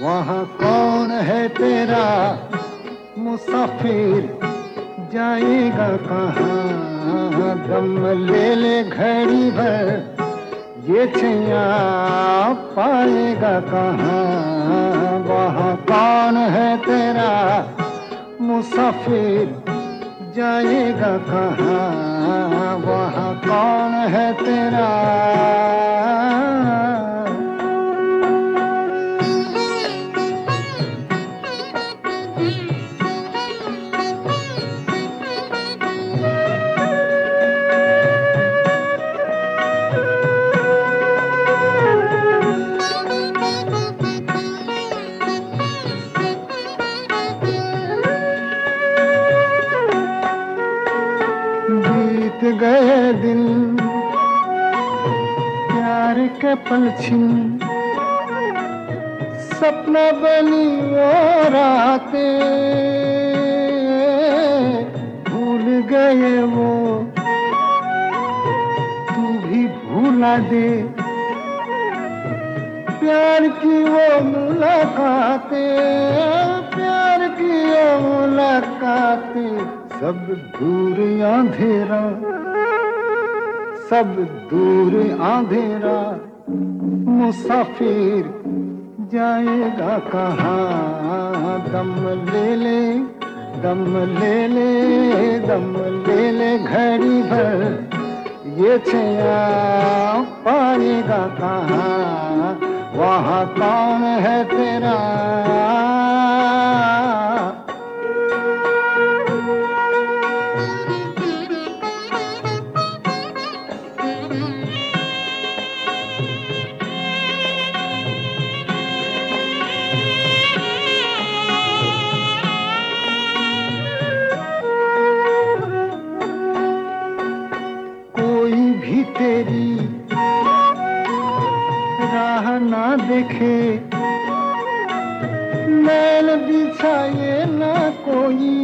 वहाँ कौन है तेरा मुसाफिर, जाएगा कहाँ? दम ले ले घड़ी भर, ये छैया पाएगा कहाँ? वहाँ कौन है तेरा मुसाफिर, जाएगा कहाँ? वहाँ कौन है तेरा? बीत गए दिन प्यार के पल छिन, सपना बनी वो रातें, भूल गए वो तू भी भूला दे, प्यार की वो मुलाकातें, प्यार की वो मुलाकातें। सब दूर अंधेरा, सब दूर अंधेरा, मुसाफिर जाएगा कहाँ? दम ले ले, दम ले ले, दम ले ले घड़ी भर, ये छैया पाएगा कहाँ? वहाँ कौन है तेरा? कोई भी तेरी राह ना देखे, मैल बिछाए ना कोई,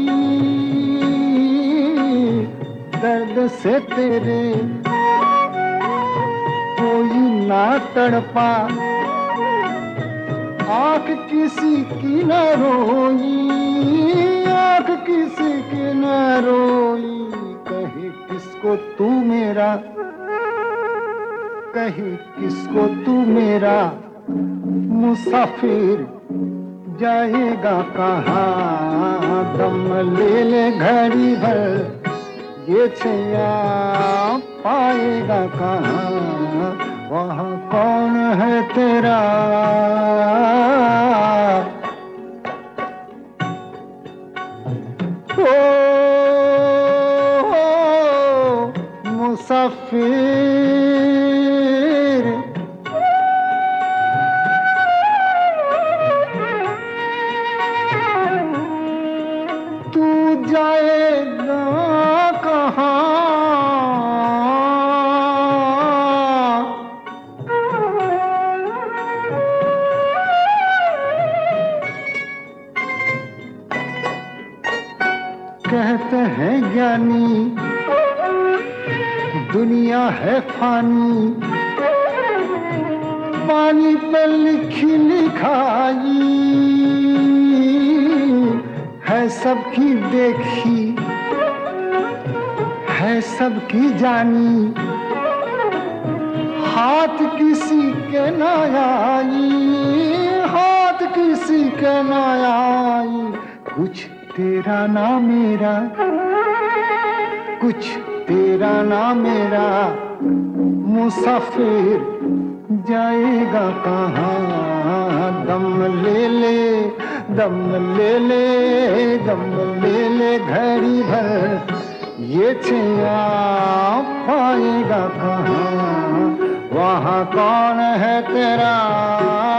दर्द से तेरे कोई ना तड़पा, आँख किसी की न रोई, आँख किसी की न रोई। कहे किसको तू मेरा, कहे किसको तू मेरा मुसाफिर, जाएगा कहाँ? दम ले ले घड़ी भर, ये छैया पाएगा कहाँ? वहाँ कौन है तेरा? ओ मुसाफिर, तू जाएगा कहाँ? कहते हैं ज्ञानी दुनिया है फानी, पानी पे लिखी लिखाई है, सबकी देखी है, सबकी जानी, हाथ किसी के न आई, हाथ किसी के न आई। कुछ तेरा ना मेरा, कुछ तेरा ना मेरा, मुसाफिर जाएगा कहाँ? दम ले ले, दम ले ले, दम ले ले घड़ी भर, ये छैया पाएगा कहाँ? वहाँ कौन है तेरा?